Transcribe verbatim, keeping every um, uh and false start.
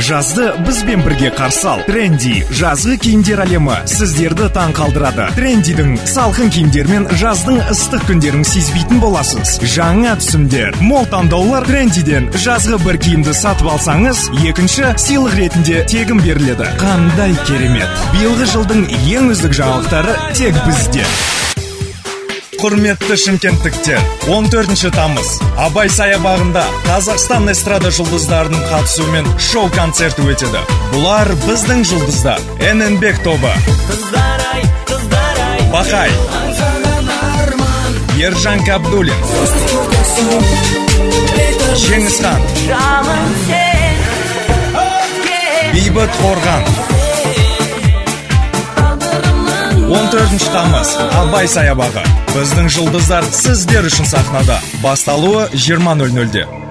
Жазды бізбен бірге қарсы ал. Тренди жазғы киімдер әлемі сіздерді таң қалдырады. Трендидің салқын киімдермен жаздың ыстық күндерін сезбейтін боласыз. Жаңа түсімдер, мол таңдаулар. Трендиден жазғы бір киімді сатып алсаңыз, екінші сыйлық ретінде тегін беріледі. Қандай керемет! Биылғы жылдың ең үздік жаңалықтары тек бізде. Құрметті шымкенттіктер, он төртінші тамыз Абай саябағында Қазақстан эстрада жұлдыздарының қатысуымен шоу-концерт өтеді. Бұлар біздің жұлдыздар: Эненбек тобы, Бақай, Ержан Кабдулин, Жеңісхан, Бейбіт Қорған. он төртінші тамыз Абай саябағы. Біздің жұлдыздар сіздер үшін сахнада. Басталуы жиырма нөл нөлде.